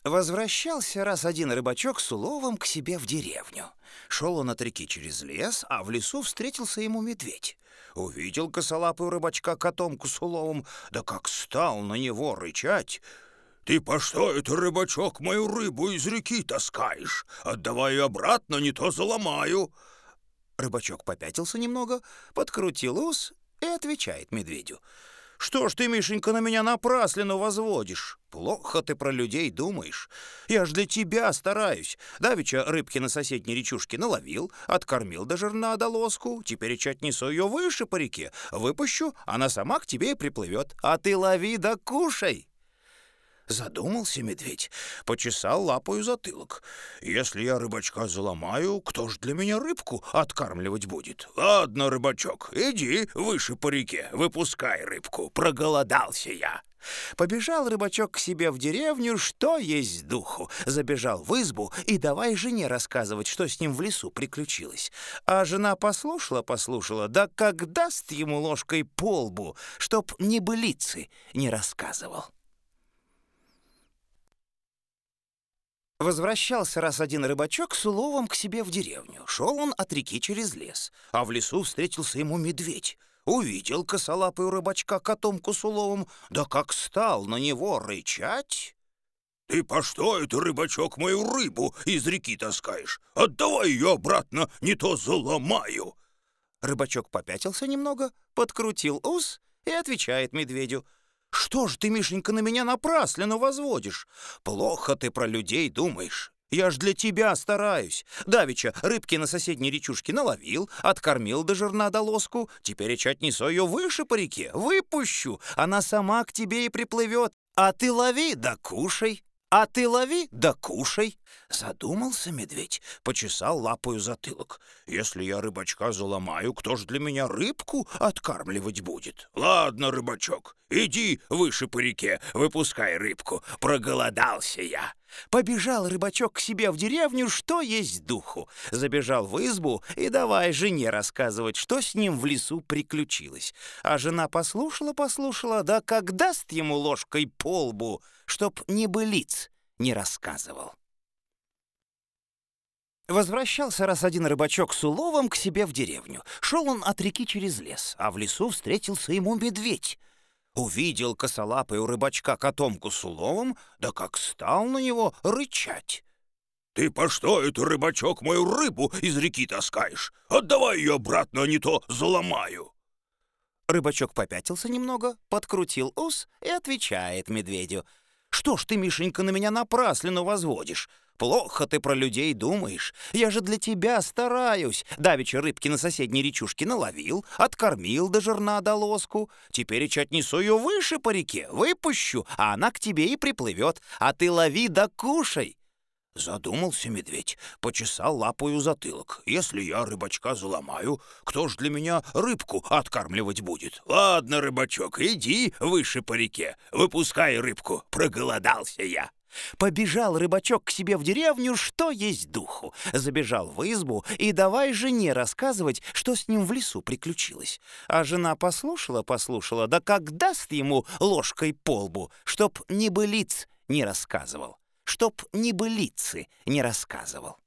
Возвращался раз один рыбачок с уловом к себе в деревню. Шел он от реки через лес, а в лесу встретился ему медведь. Увидел косолапый рыбачка котомку с уловом, да как стал на него рычать. «Ты по что это, рыбачок, мою рыбу из реки таскаешь? Отдавай ее обратно, не то заломаю!» Рыбачок попятился немного, подкрутил ус и отвечает медведю: «Что ж ты, Мишенька, на меня напраслину возводишь? Плохо ты про людей думаешь. Я ж для тебя стараюсь. Давеча рыбки на соседней речушке наловил, откормил до жирна до лоску. Теперь отнесу ее выше по реке, выпущу, она сама к тебе и приплывет. А ты лови да кушай». Задумался медведь, почесал лапою затылок. «Если я рыбачка заломаю, кто ж для меня рыбку откармливать будет? Ладно, рыбачок, иди выше по реке, выпускай рыбку, проголодался я». Побежал рыбачок к себе в деревню, что есть духу. Забежал в избу и давай жене рассказывать, что с ним в лесу приключилось. А жена послушала, да как даст ему ложкой по лбу, чтоб небылицы не рассказывал. Возвращался раз один рыбачок с уловом к себе в деревню. Шел он от реки через лес, а в лесу встретился ему медведь. Увидел косолапый рыбачка котомку с уловом, да как стал на него рычать. «Ты по что это, рыбачок, мою рыбу из реки таскаешь? Отдавай ее обратно, не то заломаю!» Рыбачок попятился немного, подкрутил ус и отвечает медведю: «Что ж ты, Мишенька, на меня напраслину возводишь? Плохо ты про людей думаешь. Я ж для тебя стараюсь. Давеча рыбки на соседней речушке наловил, откормил до жирна до лоску. Теперь отнесу ее выше по реке, выпущу, она сама к тебе и приплывет. А ты лови да кушай». «А ты лови да кушай». Задумался медведь, почесал лапою затылок. «Если я рыбачка заломаю, кто ж для меня рыбку откармливать будет? Ладно, рыбачок, иди выше по реке, выпускай рыбку, проголодался я». Побежал рыбачок к себе в деревню, что есть духу. Забежал в избу и давай жене рассказывать, что с ним в лесу приключилось. А жена послушала, да как даст ему ложкой по лбу, чтоб небылиц не рассказывал. Возвращался раз один рыбачок с уловом к себе в деревню. Шел он от реки через лес, а в лесу встретился ему медведь. Увидел косолапый у рыбачка котомку с уловом, да как стал на него рычать. «Ты по что это, рыбачок, мою рыбу из реки таскаешь? Отдавай ее обратно, а не то заломаю!» Рыбачок попятился немного, подкрутил ус и отвечает медведю: «Что ж ты, Мишенька, на меня напраслину возводишь? Плохо ты про людей думаешь. Я же для тебя стараюсь. Давеча рыбки на соседней речушке наловил, откормил до жирна до лоску. Теперь отнесу ее выше по реке, выпущу, а она к тебе и приплывет. А ты лови да кушай». Задумался медведь, почесал лапою затылок. «Если я рыбачка заломаю, кто ж для меня рыбку откармливать будет? Ладно, рыбачок, иди выше по реке, выпускай рыбку, проголодался я». Побежал рыбачок к себе в деревню, что есть духу. Забежал в избу и давай жене рассказывать, что с ним в лесу приключилось. А жена послушала, да как даст ему ложкой по лбу, чтоб небылиц не рассказывал. Чтоб небылицы не рассказывал.